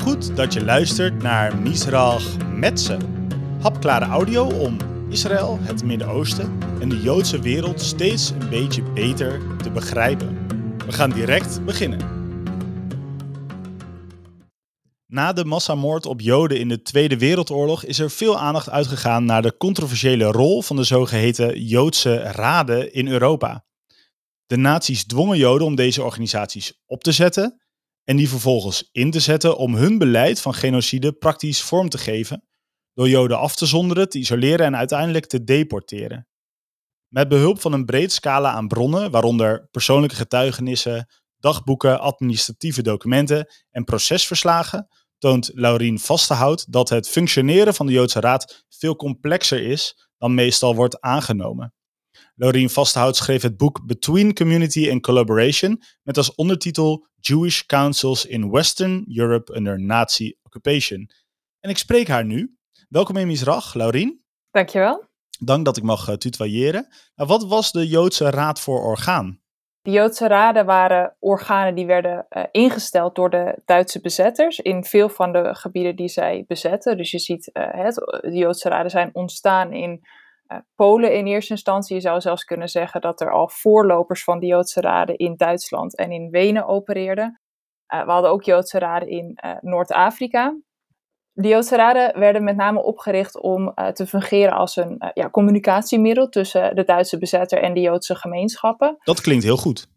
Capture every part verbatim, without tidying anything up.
Goed dat je luistert naar Misrach Metze. Hapklare audio om Israël, het Midden-Oosten en de Joodse wereld steeds een beetje beter te begrijpen. We gaan direct beginnen. Na de massamoord op Joden in de Tweede Wereldoorlog is er veel aandacht uitgegaan naar de controversiële rol van de zogeheten Joodse Raden in Europa. De nazi's dwongen Joden om deze organisaties op te zetten en die vervolgens in te zetten om hun beleid van genocide praktisch vorm te geven, door Joden af te zonderen, te isoleren en uiteindelijk te deporteren. Met behulp van een breed scala aan bronnen, waaronder persoonlijke getuigenissen, dagboeken, administratieve documenten en procesverslagen, toont Laurien Vastenhout dat het functioneren van de Joodse Raad veel complexer is dan meestal wordt aangenomen. Laurien Vastenhout schreef het boek Between Community and Collaboration met als ondertitel Jewish Councils in Western Europe Under Nazi Occupation. En ik spreek haar nu. Welkom in Misrach, Laurien. Dankjewel. Dank dat ik mag uh, tutoyeren. Nou, wat was de Joodse Raad voor orgaan? De Joodse Raden waren organen die werden uh, ingesteld door de Duitse bezetters in veel van de gebieden die zij bezetten. Dus je ziet, uh, het, de Joodse Raden zijn ontstaan in uh, Polen in eerste instantie. Je zou zelfs kunnen zeggen dat er al voorlopers van de Joodse Raden in Duitsland en in Wenen opereerden. Uh, we hadden ook Joodse Raden in uh, Noord-Afrika. De Joodse Raden werden met name opgericht om uh, te fungeren als een uh, ja, communicatiemiddel tussen de Duitse bezetter en de Joodse gemeenschappen. Dat klinkt heel goed.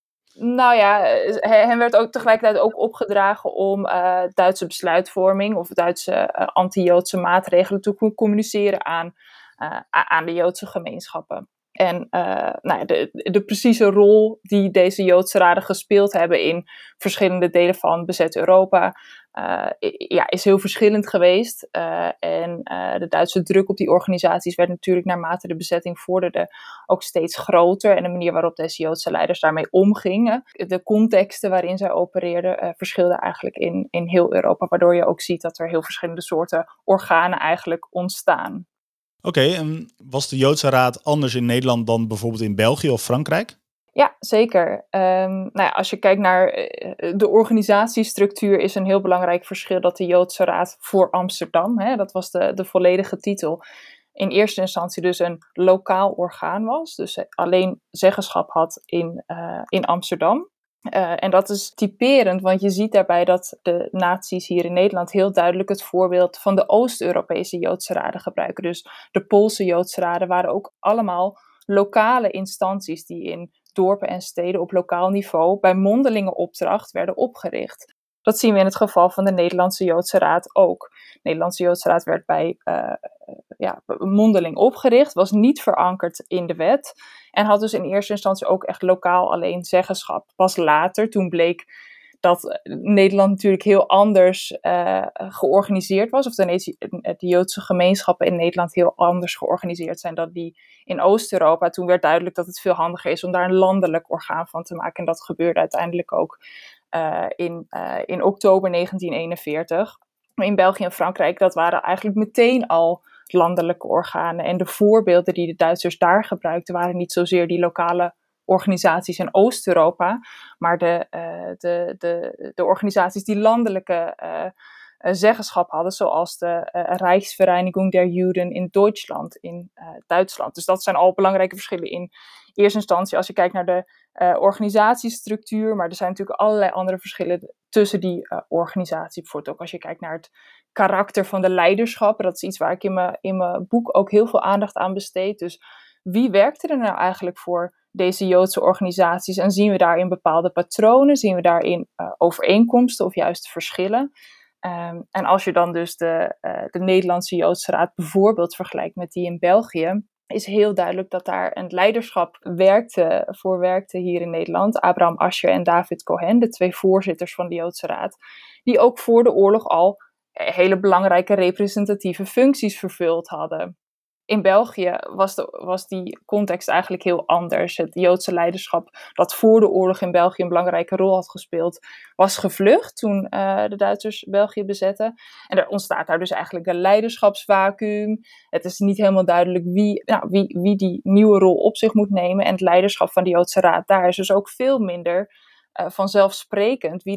Nou ja, hen werd ook tegelijkertijd ook opgedragen om uh, Duitse besluitvorming of Duitse uh, anti-Joodse maatregelen te communiceren aan, uh, aan de Joodse gemeenschappen. En uh, nou ja, de, de precieze rol die deze Joodse Raden gespeeld hebben in verschillende delen van bezet Europa uh, ja, is heel verschillend geweest. Uh, en uh, de Duitse druk op die organisaties werd natuurlijk naarmate de bezetting vorderde ook steeds groter. En de manier waarop deze Joodse leiders daarmee omgingen, de contexten waarin zij opereerden, uh, verschilden eigenlijk in, in heel Europa. Waardoor je ook ziet dat er heel verschillende soorten organen eigenlijk ontstaan. Oké, okay, en was de Joodse Raad anders in Nederland dan bijvoorbeeld in België of Frankrijk? Ja, zeker. Um, nou ja, als je kijkt naar uh, de organisatiestructuur is een heel belangrijk verschil dat de Joodse Raad voor Amsterdam, hè, dat was de, de volledige titel, in eerste instantie dus een lokaal orgaan was. Dus alleen zeggenschap had in, uh, in Amsterdam. Uh, en dat is typerend, want je ziet daarbij dat de naties hier in Nederland heel duidelijk het voorbeeld van de Oost-Europese Joodse Raden gebruiken. Dus de Poolse Joodse Raden waren ook allemaal lokale instanties die in dorpen en steden op lokaal niveau bij mondelinge opdracht werden opgericht. Dat zien we in het geval van de Nederlandse Joodse Raad ook. De Nederlandse Joodse Raad werd bij uh, ja, mondeling opgericht, was niet verankerd in de wet en had dus in eerste instantie ook echt lokaal alleen zeggenschap. Pas later, toen bleek dat Nederland natuurlijk heel anders uh, georganiseerd was, of de, de Joodse gemeenschappen in Nederland heel anders georganiseerd zijn dan die in Oost-Europa. Toen werd duidelijk dat het veel handiger is om daar een landelijk orgaan van te maken. En dat gebeurde uiteindelijk ook uh, in, uh, in oktober negentien eenenveertig. In België en Frankrijk, dat waren eigenlijk meteen al landelijke organen. En de voorbeelden die de Duitsers daar gebruikten waren niet zozeer die lokale organisaties in Oost-Europa, maar de, uh, de, de, de organisaties die landelijke uh, uh, zeggenschap hadden, zoals de uh, Rijksvereinigung der Juden in Duitsland, in uh, Duitsland. Dus dat zijn al belangrijke verschillen in eerste instantie als je kijkt naar de uh, organisatiestructuur, maar er zijn natuurlijk allerlei andere verschillen tussen die uh, organisatie. Bijvoorbeeld ook als je kijkt naar het karakter van de leiderschap. Dat is iets waar ik in mijn, in mijn boek ook heel veel aandacht aan besteed. Dus wie werkte er nou eigenlijk voor deze Joodse organisaties en zien we daarin bepaalde patronen, zien we daarin uh, overeenkomsten of juist verschillen. Um, en als je dan dus de, uh, de Nederlandse Joodse Raad bijvoorbeeld vergelijkt met die in België, is heel duidelijk dat daar een leiderschap werkte, voor werkte hier in Nederland. Abraham Ascher en David Cohen, de twee voorzitters van de Joodse Raad, die ook voor de oorlog al hele belangrijke representatieve functies vervuld hadden. In België was, de, was die context eigenlijk heel anders. Het Joodse leiderschap dat voor de oorlog in België een belangrijke rol had gespeeld, was gevlucht toen uh, de Duitsers België bezetten. En er ontstaat daar dus eigenlijk een leiderschapsvacuüm. Het is niet helemaal duidelijk wie, nou, wie, wie die nieuwe rol op zich moet nemen. En het leiderschap van de Joodse Raad daar is dus ook veel minder uh, vanzelfsprekend wie dat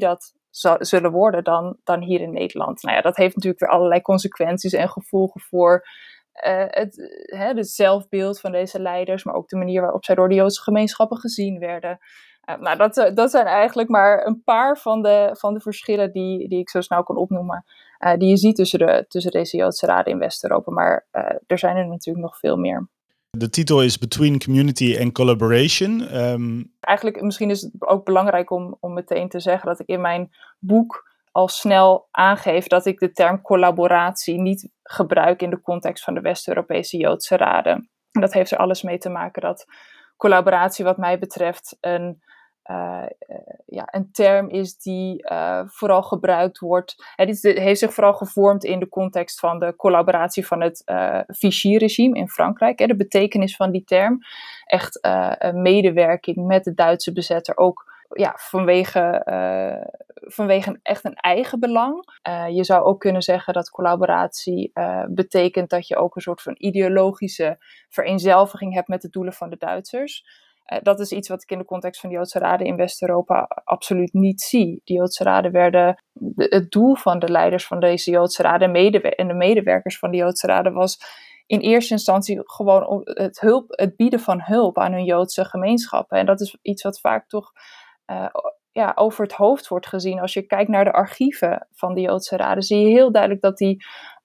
zullen worden dan, dan hier in Nederland. Nou ja, dat heeft natuurlijk weer allerlei consequenties en gevolgen voor uh, het, hè, het zelfbeeld van deze leiders, maar ook de manier waarop zij door de Joodse gemeenschappen gezien werden. Uh, nou, dat, dat zijn eigenlijk maar een paar van de, van de verschillen die, die ik zo snel kan opnoemen, uh, die je ziet tussen, de, tussen deze Joodse raden in West-Europa, maar uh, er zijn er natuurlijk nog veel meer. De titel is Between Community and Collaboration. Um... Eigenlijk misschien is het ook belangrijk om, om meteen te zeggen dat ik in mijn boek al snel aangeef dat ik de term collaboratie niet gebruik in de context van de West-Europese Joodse raden. En dat heeft er alles mee te maken dat collaboratie wat mij betreft een, uh, uh, ja, een term is die uh, vooral gebruikt wordt. Het heeft zich vooral gevormd in de context van de collaboratie van het uh, Vichy-regime in Frankrijk. Hè, de betekenis van die term. Echt uh, een medewerking met de Duitse bezetter ook. Ja, vanwege, uh, vanwege een, echt een eigen belang. Uh, je zou ook kunnen zeggen dat collaboratie uh, betekent dat je ook een soort van ideologische vereenzelviging hebt met de doelen van de Duitsers. Uh, dat is iets wat ik in de context van de Joodse raden in West-Europa absoluut niet zie. De Joodse raden werden, de, het doel van de leiders van deze Joodse raden medewer- en de medewerkers van de Joodse raden was in eerste instantie gewoon het, hulp, het bieden van hulp aan hun Joodse gemeenschappen. En dat is iets wat vaak toch Uh, ja, over het hoofd wordt gezien. Als je kijkt naar de archieven van de Joodse raden, zie je heel duidelijk dat die,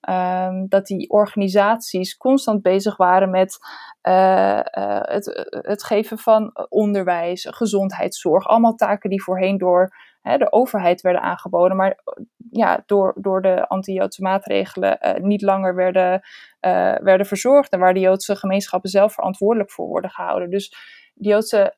um, dat die organisaties constant bezig waren met uh, uh, het, het geven van onderwijs, gezondheidszorg, allemaal taken die voorheen door hè, de overheid werden aangeboden, maar ja, door, door de anti-Joodse maatregelen uh, niet langer werden, uh, werden verzorgd en waar de Joodse gemeenschappen zelf verantwoordelijk voor worden gehouden. Dus de Joodse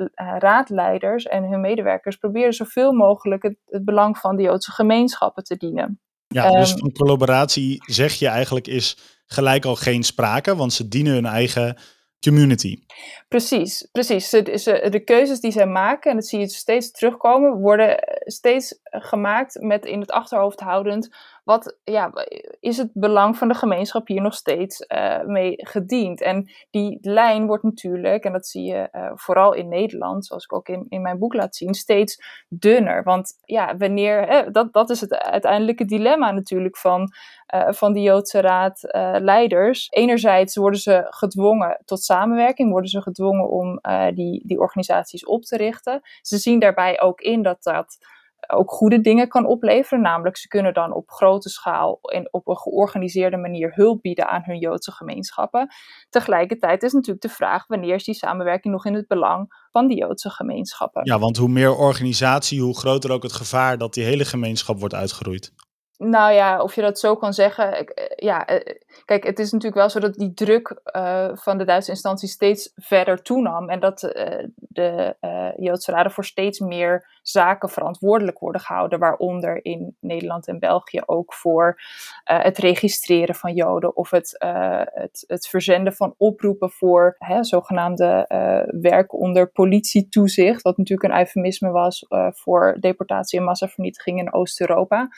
raadleiders en hun medewerkers proberen zoveel mogelijk het, het belang van de Joodse gemeenschappen te dienen. Ja, dus van collaboratie zeg je eigenlijk is gelijk al geen sprake, want ze dienen hun eigen community. Precies, precies. Ze, ze, de keuzes die zij maken, en dat zie je steeds terugkomen, worden steeds gemaakt met in het achterhoofd houdend, wat ja, is het belang van de gemeenschap hier nog steeds uh, mee gediend. En die lijn wordt natuurlijk, en dat zie je uh, vooral in Nederland, zoals ik ook in, in mijn boek laat zien, steeds dunner. Want ja, wanneer, eh, dat, dat is het uiteindelijke dilemma natuurlijk van, uh, van de Joodse raadleiders. Uh, Enerzijds worden ze gedwongen tot samenwerking, worden ze gedwongen om uh, die, die organisaties op te richten. Ze zien daarbij ook in dat dat ook goede dingen kan opleveren. Namelijk, ze kunnen dan op grote schaal en op een georganiseerde manier hulp bieden aan hun Joodse gemeenschappen. Tegelijkertijd is natuurlijk de vraag, wanneer is die samenwerking nog in het belang van die Joodse gemeenschappen? Ja, want hoe meer organisatie, hoe groter ook het gevaar dat die hele gemeenschap wordt uitgeroeid. Nou ja, of je dat zo kan zeggen. Ja, kijk, het is natuurlijk wel zo dat die druk uh, van de Duitse instanties steeds verder toenam. En dat uh, de uh, Joodse raden voor steeds meer zaken verantwoordelijk worden gehouden. Waaronder in Nederland en België ook voor uh, het registreren van Joden. Of het, uh, het, het verzenden van oproepen voor hè, zogenaamde uh, werk onder politietoezicht. Wat natuurlijk een eufemisme was uh, voor deportatie en massavernietiging in Oost-Europa.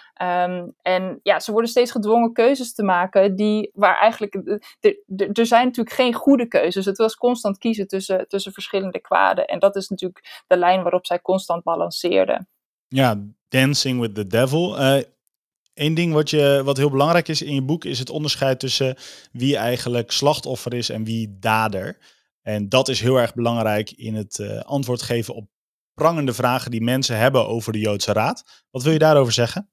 Um, en ja, ze worden steeds gedwongen keuzes te maken die, waar eigenlijk, er zijn natuurlijk geen goede keuzes. Het was constant kiezen tussen, tussen verschillende kwaden. En dat is natuurlijk de lijn waarop zij constant balanceerden. Ja, dancing with the devil. Uh, Eén ding wat, je, wat heel belangrijk is in je boek is het onderscheid tussen wie eigenlijk slachtoffer is en wie dader. En dat is heel erg belangrijk in het uh, antwoord geven op prangende vragen die mensen hebben over de Joodse Raad. Wat wil je daarover zeggen?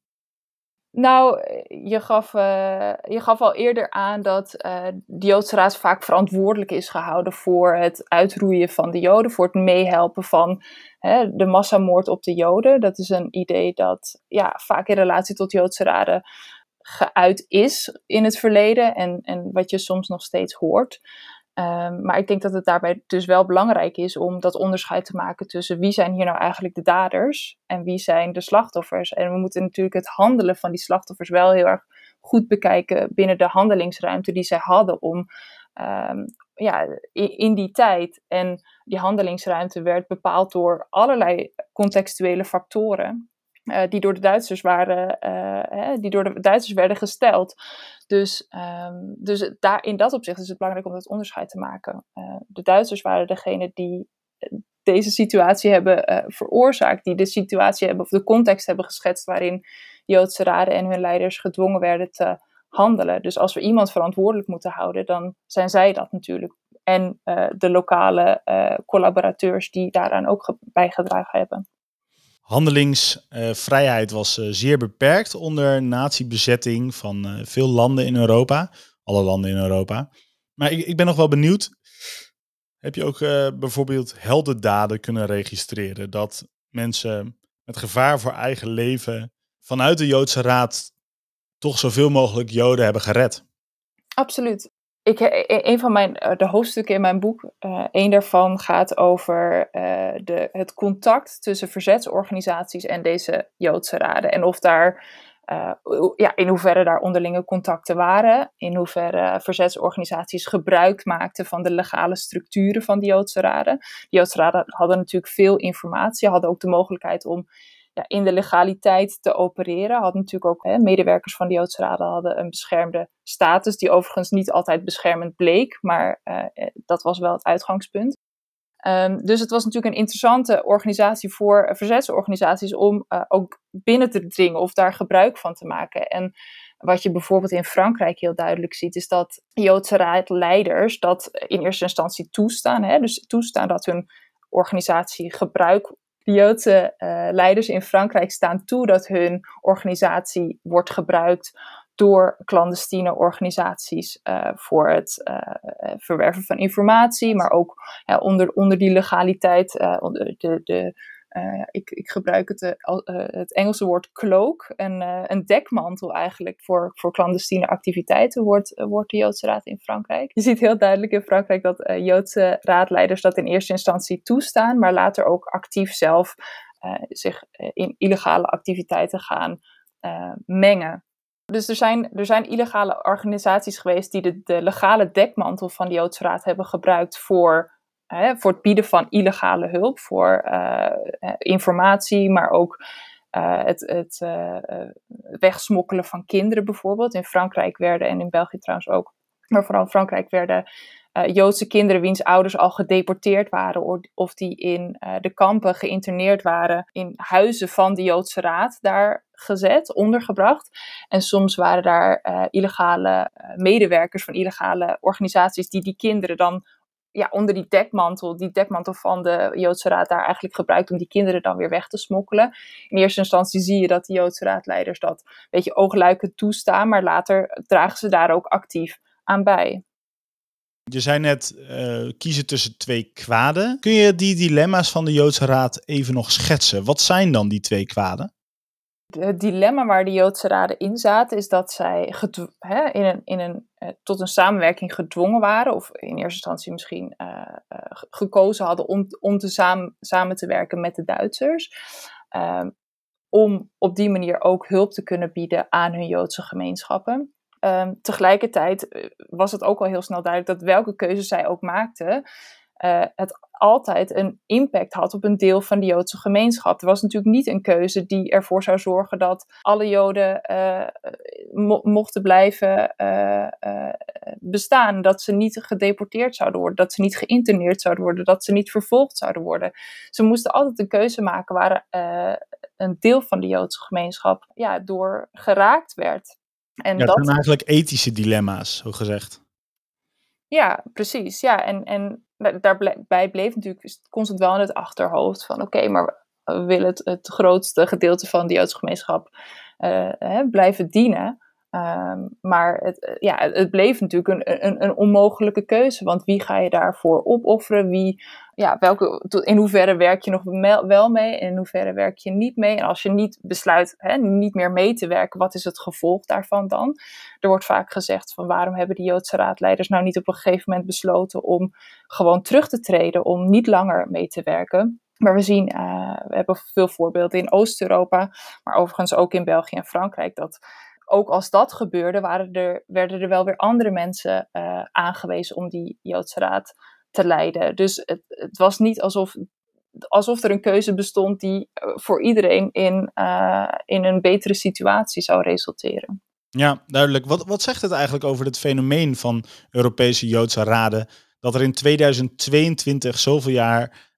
Nou, je gaf, uh, je gaf al eerder aan dat uh, de Joodse Raad vaak verantwoordelijk is gehouden voor het uitroeien van de Joden, voor het meehelpen van hè, de massamoord op de Joden. Dat is een idee dat ja, vaak in relatie tot Joodse raden geuit is in het verleden en, en wat je soms nog steeds hoort. Um, maar ik denk dat het daarbij dus wel belangrijk is om dat onderscheid te maken tussen wie zijn hier nou eigenlijk de daders en wie zijn de slachtoffers. En we moeten natuurlijk het handelen van die slachtoffers wel heel erg goed bekijken binnen de handelingsruimte die zij hadden om, um, ja, in, in die tijd. En die handelingsruimte werd bepaald door allerlei contextuele factoren. Uh, die door de Duitsers waren, uh, hè, die door de Duitsers werden gesteld. Dus, um, dus daar, in dat opzicht is het belangrijk om dat onderscheid te maken. Uh, de Duitsers waren degene die deze situatie hebben uh, veroorzaakt, die de situatie hebben of de context hebben geschetst waarin Joodse raden en hun leiders gedwongen werden te handelen. Dus als we iemand verantwoordelijk moeten houden, dan zijn zij dat natuurlijk. En uh, de lokale uh, collaborateurs die daaraan ook ge- bijgedragen hebben. Handelingsvrijheid uh, was uh, zeer beperkt onder nazi-bezetting van uh, veel landen in Europa. Alle landen in Europa. Maar ik, ik ben nog wel benieuwd. Heb je ook uh, bijvoorbeeld heldendaden kunnen registreren? Dat mensen met gevaar voor eigen leven vanuit de Joodse Raad toch zoveel mogelijk Joden hebben gered? Absoluut. Ik, een van mijn, de hoofdstukken in mijn boek, uh, een daarvan gaat over uh, de, het contact tussen verzetsorganisaties en deze Joodse raden. En of daar, uh, ja, in hoeverre daar onderlinge contacten waren, in hoeverre verzetsorganisaties gebruik maakten van de legale structuren van de Joodse raden. De Joodse raden hadden natuurlijk veel informatie, hadden ook de mogelijkheid om ja, in de legaliteit te opereren. Hadden natuurlijk ook hè, medewerkers van de Joodse raden hadden een beschermde status, die overigens niet altijd beschermend bleek, maar uh, dat was wel het uitgangspunt. Um, dus het was natuurlijk een interessante organisatie voor uh, verzetsorganisaties om uh, ook binnen te dringen of daar gebruik van te maken. En wat je bijvoorbeeld in Frankrijk heel duidelijk ziet, is dat Joodse raadleiders dat in eerste instantie toestaan. Hè, dus toestaan dat hun organisatie gebruik. De Joodse uh, leiders in Frankrijk staan toe dat hun organisatie wordt gebruikt door clandestine organisaties uh, voor het uh, verwerven van informatie, maar ook uh, onder, onder die legaliteit, uh, onder de, de, uh, ik, ik gebruik het, uh, uh, het Engelse woord cloak, een, uh, een dekmantel eigenlijk voor, voor clandestine activiteiten wordt, uh, wordt de Joodse Raad in Frankrijk. Je ziet heel duidelijk in Frankrijk dat uh, Joodse raadleiders dat in eerste instantie toestaan, maar later ook actief zelf uh, zich uh, in illegale activiteiten gaan uh, mengen. Dus er zijn, er zijn illegale organisaties geweest die de, de legale dekmantel van de Joodse Raad hebben gebruikt voor, hè, voor het bieden van illegale hulp, voor uh, informatie, maar ook uh, het, het uh, wegsmokkelen van kinderen bijvoorbeeld. In Frankrijk werden, en in België trouwens ook, maar vooral in Frankrijk werden uh, Joodse kinderen wiens ouders al gedeporteerd waren of die in uh, de kampen geïnterneerd waren in huizen van de Joodse Raad daar gezet, ondergebracht. En soms waren daar uh, illegale uh, medewerkers van illegale organisaties die die kinderen dan ja, onder die dekmantel, die dekmantel van de Joodse Raad daar eigenlijk gebruikt om die kinderen dan weer weg te smokkelen. In eerste instantie zie je dat de Joodse raadleiders dat een beetje oogluikend toestaan, maar later dragen ze daar ook actief aan bij. Je zei net uh, kiezen tussen twee kwaden. Kun je die dilemma's van de Joodse Raad even nog schetsen? Wat zijn dan die twee kwaden? Het dilemma waar de Joodse raden in zaten is dat zij gedw- hè, in een, in een, uh, tot een samenwerking gedwongen waren, of in eerste instantie misschien uh, uh, gekozen hadden om, om te samen, samen te werken met de Duitsers, uh, om op die manier ook hulp te kunnen bieden aan hun Joodse gemeenschappen. Uh, tegelijkertijd was het ook al heel snel duidelijk dat welke keuze zij ook maakten, Uh, het altijd een impact had op een deel van de Joodse gemeenschap. Er was natuurlijk niet een keuze die ervoor zou zorgen dat alle Joden uh, mo- mochten blijven uh, uh, bestaan. Dat ze niet gedeporteerd zouden worden, dat ze niet geïnterneerd zouden worden, dat ze niet vervolgd zouden worden. Ze moesten altijd een keuze maken waar uh, een deel van de Joodse gemeenschap ja, door geraakt werd. En ja, dat zijn eigenlijk ethische dilemma's, zo gezegd. Ja, precies. Ja, en, en daarbij bleef natuurlijk constant wel in het achterhoofd van oké, okay, maar we willen het, het grootste gedeelte van de Joodse gemeenschap uh, hè, blijven dienen. Um, maar het, ja, het bleef natuurlijk een, een, een onmogelijke keuze, want wie ga je daarvoor opofferen? Wie, ja, welke, in hoeverre werk je nog wel mee en in hoeverre werk je niet mee? En als je niet besluit hè, niet meer mee te werken, wat is het gevolg daarvan dan? Er wordt vaak gezegd van waarom hebben de Joodse raadleiders nou niet op een gegeven moment besloten om gewoon terug te treden, om niet langer mee te werken? Maar we zien, uh, we hebben veel voorbeelden in Oost-Europa, maar overigens ook in België en Frankrijk, dat ook als dat gebeurde, waren er, werden er wel weer andere mensen uh, aangewezen om die Joodse Raad te leiden. Dus het, het was niet alsof, alsof er een keuze bestond die voor iedereen in, uh, in een betere situatie zou resulteren. Ja, duidelijk. Wat, wat zegt het eigenlijk over het fenomeen van Europese Joodse raden, dat er in tweeduizend tweeëntwintig, zoveel jaar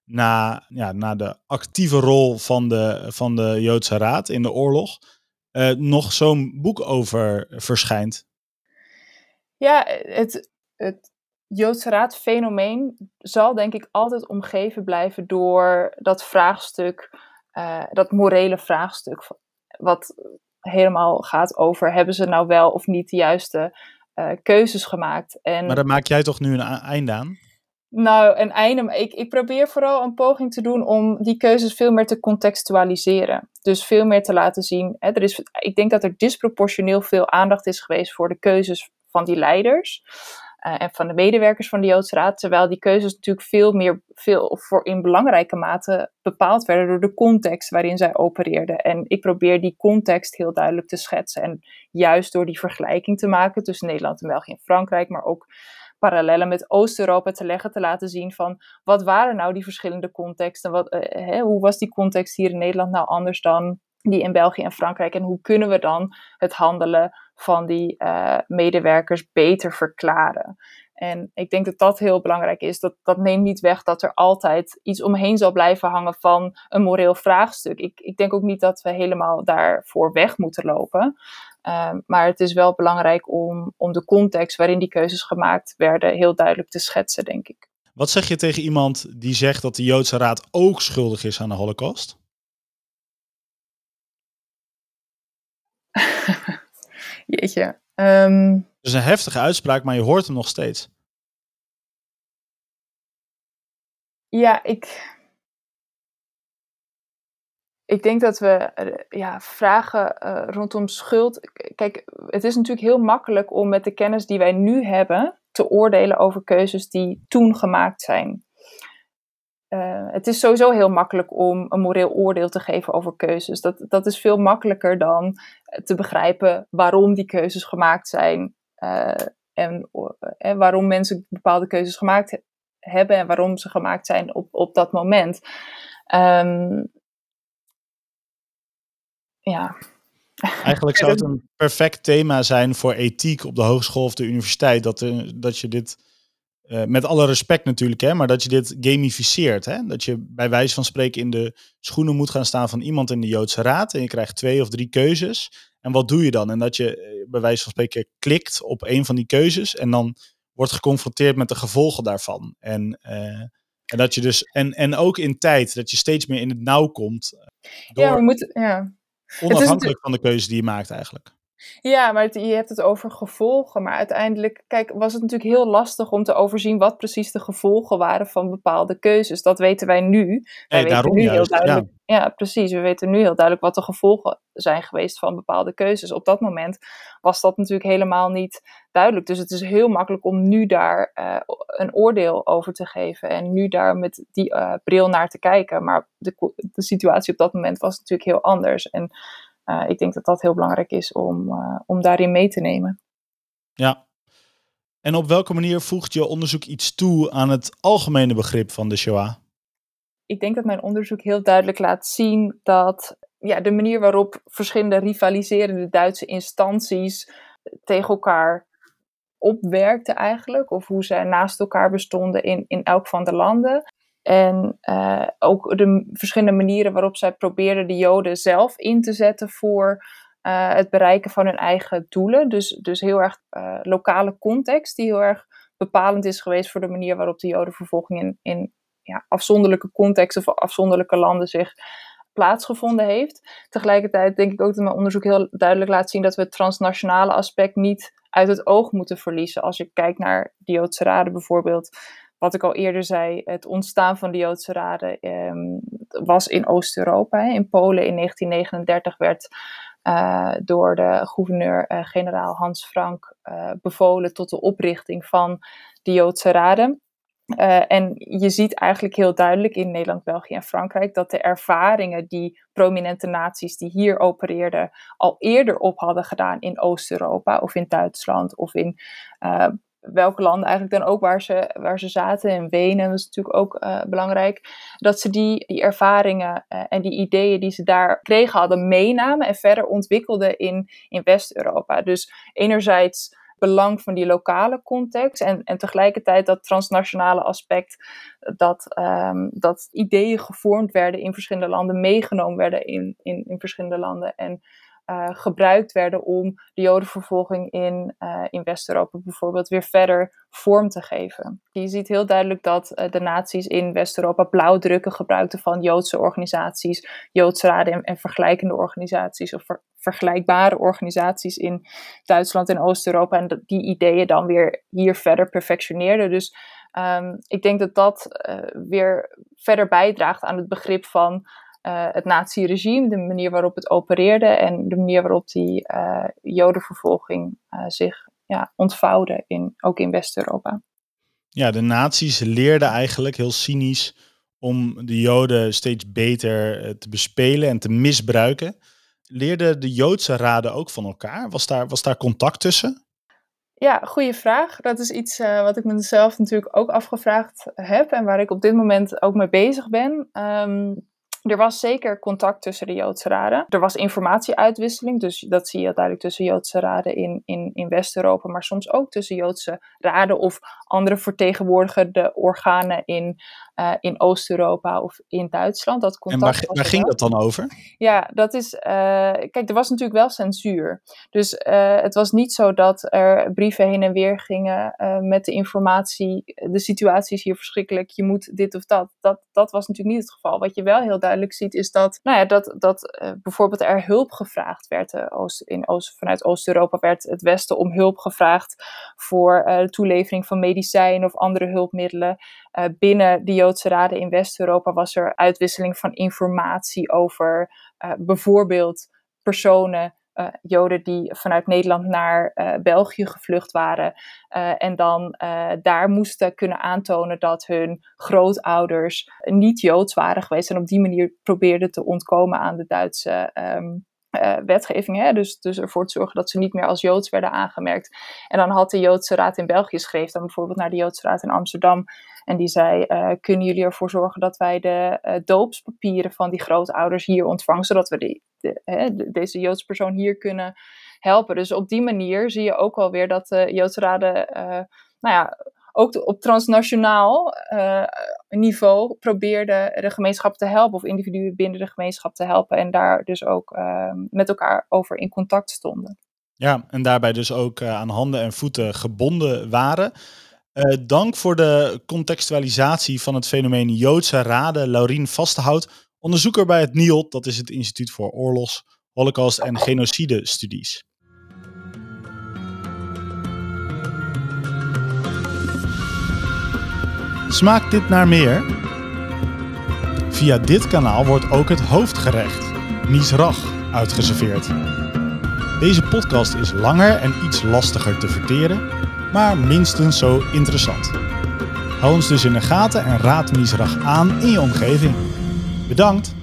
na, ja, na de actieve rol van de, van de Joodse Raad in de oorlog, uh, nog zo'n boek over verschijnt. Ja, het, het Joodse Raad fenomeen zal denk ik altijd omgeven blijven door dat vraagstuk, uh, dat morele vraagstuk, wat helemaal gaat over, hebben ze nou wel of niet de juiste uh, keuzes gemaakt. En, maar daar maak jij toch nu een einde aan? Nou, een einde, maar ik, ik probeer vooral een poging te doen om die keuzes veel meer te contextualiseren. Dus veel meer te laten zien. Hè, er is, ik denk dat er disproportioneel veel aandacht is geweest voor de keuzes van die leiders uh, en van de medewerkers van de Joodse Raad, terwijl die keuzes natuurlijk veel meer, veel, of voor in belangrijke mate bepaald werden door de context waarin zij opereerden. En ik probeer die context heel duidelijk te schetsen. En juist door die vergelijking te maken tussen Nederland en België en Frankrijk, maar ook parallellen met Oost-Europa te leggen, te laten zien van wat waren nou die verschillende contexten, wat, uh, hè, hoe was die context hier in Nederland nou anders dan die in België en Frankrijk en hoe kunnen we dan het handelen van die uh, medewerkers beter verklaren. En ik denk dat dat heel belangrijk is. Dat, dat neemt niet weg dat er altijd iets omheen zal blijven hangen van een moreel vraagstuk. Ik, ik denk ook niet dat we helemaal daarvoor weg moeten lopen. Uh, maar het is wel belangrijk om, om de context waarin die keuzes gemaakt werden heel duidelijk te schetsen, denk ik. Wat zeg je tegen iemand die zegt dat de Joodse Raad ook schuldig is aan de Holocaust? Jeetje. Um... Dat is een heftige uitspraak, maar je hoort hem nog steeds. Ja, ik... Ik denk dat we ja, vragen uh, rondom schuld... Kijk, het is natuurlijk heel makkelijk om met de kennis die wij nu hebben te oordelen over keuzes die toen gemaakt zijn. Uh, het is sowieso heel makkelijk om een moreel oordeel te geven over keuzes. Dat, dat is veel makkelijker dan te begrijpen waarom die keuzes gemaakt zijn. Uh, en, en waarom mensen bepaalde keuzes gemaakt he- hebben en waarom ze gemaakt zijn op, op dat moment. Um, ja... Eigenlijk zou het een perfect thema zijn voor ethiek op de hogeschool of de universiteit. Dat, uh, dat je dit, uh, met alle respect natuurlijk, hè, maar dat je dit gamificeert. Hè? Dat je bij wijze van spreken in de schoenen moet gaan staan van iemand in de Joodse Raad. En je krijgt twee of drie keuzes. En wat doe je dan? En dat je uh, bij wijze van spreken klikt op een van die keuzes. En dan wordt geconfronteerd met de gevolgen daarvan. En, uh, en dat je dus. En, en ook in tijd, dat je steeds meer in het nauw komt. Uh, door... Ja, we moeten. Ja. Onafhankelijk van de keuze die je maakt eigenlijk. Ja, maar het, je hebt het over gevolgen. Maar uiteindelijk, kijk, was het natuurlijk heel lastig om te overzien wat precies de gevolgen waren van bepaalde keuzes. Dat weten wij nu. Wij Nee, weten daarom nu juist, heel duidelijk. Ja. ja, precies. We weten nu heel duidelijk wat de gevolgen zijn geweest van bepaalde keuzes. Op dat moment was dat natuurlijk helemaal niet duidelijk. Dus het is heel makkelijk om nu daar uh, een oordeel over te geven. En nu daar met die uh, bril naar te kijken. Maar de, de situatie op dat moment was natuurlijk heel anders. En Uh, ik denk dat dat heel belangrijk is om, uh, om daarin mee te nemen. Ja. En op welke manier voegt je onderzoek iets toe aan het algemene begrip van de Shoah? Ik denk dat mijn onderzoek heel duidelijk laat zien dat ja, de manier waarop verschillende rivaliserende Duitse instanties tegen elkaar opwerkten eigenlijk, of hoe zij naast elkaar bestonden in, in elk van de landen. En uh, ook de verschillende manieren waarop zij probeerden de Joden zelf in te zetten voor uh, het bereiken van hun eigen doelen. Dus, dus heel erg uh, lokale context die heel erg bepalend is geweest voor de manier waarop de Jodenvervolging in, in ja, afzonderlijke contexten of afzonderlijke landen zich plaatsgevonden heeft. Tegelijkertijd denk ik ook dat mijn onderzoek heel duidelijk laat zien dat we het transnationale aspect niet uit het oog moeten verliezen. Als je kijkt naar de Joodse Raden bijvoorbeeld, wat ik al eerder zei, het ontstaan van de Joodse Raden um, was in Oost-Europa. Hè. In Polen in negentien negenendertig werd uh, door de gouverneur-generaal uh, Hans Frank uh, bevolen tot de oprichting van de Joodse Raden. Uh, en je ziet eigenlijk heel duidelijk in Nederland, België en Frankrijk dat de ervaringen die prominente naties die hier opereerden al eerder op hadden gedaan in Oost-Europa of in Duitsland of in uh, welke landen eigenlijk dan ook waar ze, waar ze zaten, in Wenen, dat is natuurlijk ook uh, belangrijk, dat ze die, die ervaringen uh, en die ideeën die ze daar kregen hadden meenamen en verder ontwikkelden in, in West-Europa. Dus enerzijds belang van die lokale context en, en tegelijkertijd dat transnationale aspect, dat, um, dat ideeën gevormd werden in verschillende landen, meegenomen werden in, in, in verschillende landen en uh, gebruikt werden om de jodenvervolging in, uh, in West-Europa bijvoorbeeld weer verder vorm te geven. Je ziet heel duidelijk dat uh, de nazi's in West-Europa blauwdrukken gebruikten van Joodse organisaties, Joodsraden en, en vergelijkende organisaties of ver, vergelijkbare organisaties in Duitsland en Oost-Europa en die ideeën dan weer hier verder perfectioneerden. Dus um, ik denk dat dat uh, weer verder bijdraagt aan het begrip van Uh, het nazi-regime, de manier waarop het opereerde en de manier waarop die uh, jodenvervolging uh, zich ja, ontvouwde, in, ook in West-Europa. Ja, de nazi's leerden eigenlijk heel cynisch om de Joden steeds beter uh, te bespelen en te misbruiken. Leerden de Joodse raden ook van elkaar? Was daar, was daar contact tussen? Ja, goede vraag. Dat is iets uh, wat ik mezelf natuurlijk ook afgevraagd heb en waar ik op dit moment ook mee bezig ben. Um, Er was zeker contact tussen de Joodse raden. Er was informatieuitwisseling, dus dat zie je duidelijk tussen Joodse raden in, in, in West-Europa, maar soms ook tussen Joodse raden of andere vertegenwoordigende organen in, uh, in Oost-Europa of in Duitsland. Dat contact en waar, waar ging dat dan over? Ja, dat is... Uh, kijk, er was natuurlijk wel censuur. Dus uh, het was niet zo dat er brieven heen en weer gingen uh, met de informatie, de situatie is hier verschrikkelijk, je moet dit of dat. Dat, dat was natuurlijk niet het geval. Wat je wel heel duidelijk ziet is dat, nou ja, dat, dat uh, bijvoorbeeld er hulp gevraagd werd. Uh, Oost, in Oost, vanuit Oost-Europa werd het Westen om hulp gevraagd voor uh, de toelevering van medicijnen of andere hulpmiddelen. Uh, binnen de Joodse raden in West-Europa was er uitwisseling van informatie over uh, bijvoorbeeld personen, Uh, Joden die vanuit Nederland naar uh, België gevlucht waren uh, en dan uh, daar moesten kunnen aantonen dat hun grootouders niet Joods waren geweest en op die manier probeerden te ontkomen aan de Duitse um, uh, wetgeving. Hè? Dus, dus ervoor te zorgen dat ze niet meer als Joods werden aangemerkt. En dan had de Joodse Raad in België schreef dan bijvoorbeeld naar de Joodse Raad in Amsterdam en die zei, uh, kunnen jullie ervoor zorgen dat wij de uh, doopspapieren van die grootouders hier ontvangen, zodat we die De, hè, de, deze Joodse persoon hier kunnen helpen. Dus op die manier zie je ook wel weer dat de Joodse raden, uh, nou ja, ook op transnationaal uh, niveau probeerden de gemeenschap te helpen of individuen binnen de gemeenschap te helpen en daar dus ook uh, met elkaar over in contact stonden. Ja, en daarbij dus ook uh, aan handen en voeten gebonden waren. Uh, dank voor de contextualisatie van het fenomeen Joodse raden, Laurien Vastenhout, onderzoeker bij het N I O D, dat is het Instituut voor Oorlogs, Holocaust en Genocide Studies. Smaakt dit naar meer? Via dit kanaal wordt ook het hoofdgerecht, Mizrach, uitgeserveerd. Deze podcast is langer en iets lastiger te verteren, maar minstens zo interessant. Hou ons dus in de gaten en raad Mizrach aan in je omgeving. Bedankt!